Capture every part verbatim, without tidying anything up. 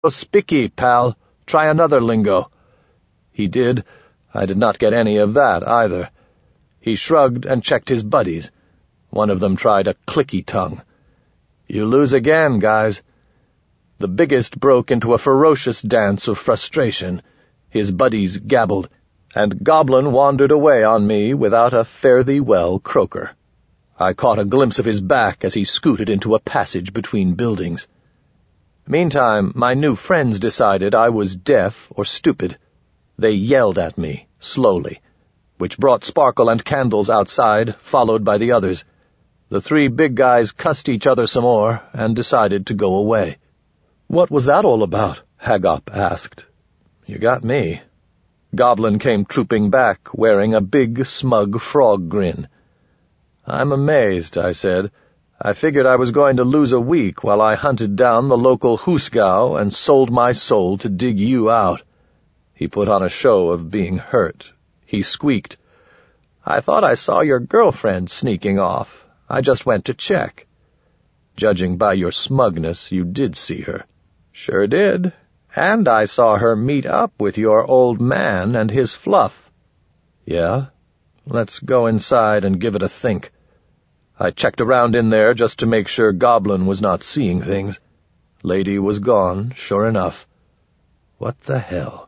Spicky, pal. Try another lingo." He did. I did not get any of that, either. He shrugged and checked his buddies. One of them tried a clicky tongue. "You lose again, guys." The biggest broke into a ferocious dance of frustration. His buddies gabbled, and Goblin wandered away on me without a fare-thee-well croaker. I caught a glimpse of his back as he scooted into a passage between buildings. Meantime, my new friends decided I was deaf or stupid. They yelled at me, slowly, which brought Sparkle and Candles outside, followed by the others. The three big guys cussed each other some more and decided to go away. "What was that all about?" Haggop asked. "You got me." Goblin came trooping back, wearing a big, smug frog grin. "I'm amazed," I said. "I figured I was going to lose a week while I hunted down the local hoosgow and sold my soul to dig you out." He put on a show of being hurt. He squeaked, "I thought I saw your girlfriend sneaking off. I just went to check." "Judging by your smugness, you did see her." "Sure did. And I saw her meet up with your old man and his fluff." "Yeah? Let's go inside and give it a think." I checked around in there just to make sure Goblin was not seeing things. Lady was gone, sure enough. What the hell?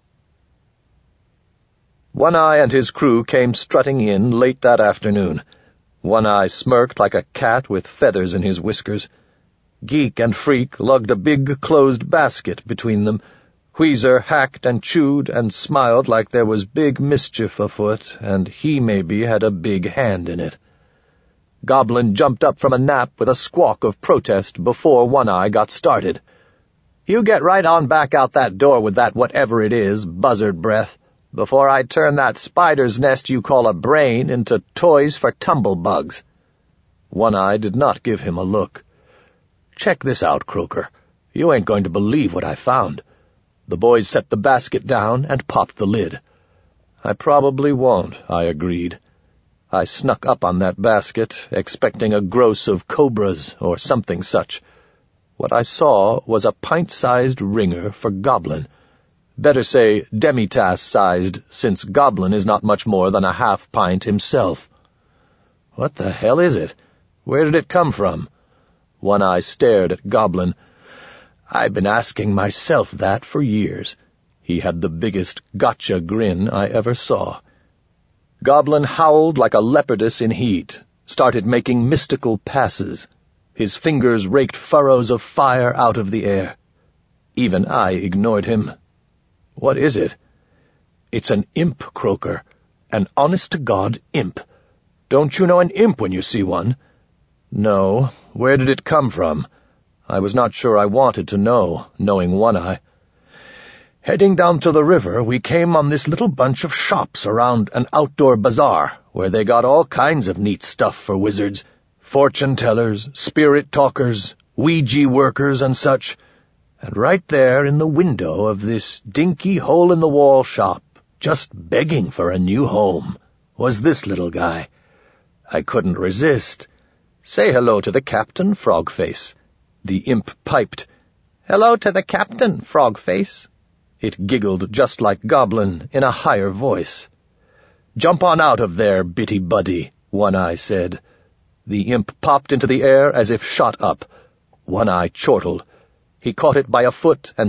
One-Eye and his crew came strutting in late that afternoon. One-Eye smirked like a cat with feathers in his whiskers. Geek and Freak lugged a big closed basket between them. Wheezer hacked and chewed and smiled like there was big mischief afoot, and he maybe had a big hand in it. Goblin jumped up from a nap with a squawk of protest before One-Eye got started. "You get right on back out that door with that whatever it is, buzzard breath, before I turn that spider's nest you call a brain into toys for tumblebugs." One-Eye did not give him a look. "Check this out, Croaker. You ain't going to believe what I found." The boys set the basket down and popped the lid. "I probably won't," I agreed. I snuck up on that basket, expecting a gross of cobras or something such. What I saw was a pint-sized ringer for Goblin. Better say demitasse-sized, since Goblin is not much more than a half-pint himself. "What the hell is it? Where did it come from?" One-Eye stared at Goblin. "I've been asking myself that for years." He had the biggest gotcha grin I ever saw. Goblin howled like a leopardess in heat, started making mystical passes. His fingers raked furrows of fire out of the air. Even I ignored him. "What is it?" "It's an imp, Croaker. An honest-to-God imp. Don't you know an imp when you see one?" "No. Where did it come from?" I was not sure I wanted to know, knowing One-Eye. "Heading down to the river, we came on this little bunch of shops around an outdoor bazaar, where they got all kinds of neat stuff for wizards, fortune-tellers, spirit-talkers, Ouija workers and such. And right there in the window of this dinky hole-in-the-wall shop, just begging for a new home, was this little guy. I couldn't resist. 'Say hello to the captain, Frogface.' The imp piped, 'Hello to the captain, Frogface.' It giggled just like Goblin, in a higher voice. 'Jump on out of there, bitty buddy,' One-Eye said. The imp popped into the air as if shot up. One-Eye chortled. He caught it by a foot and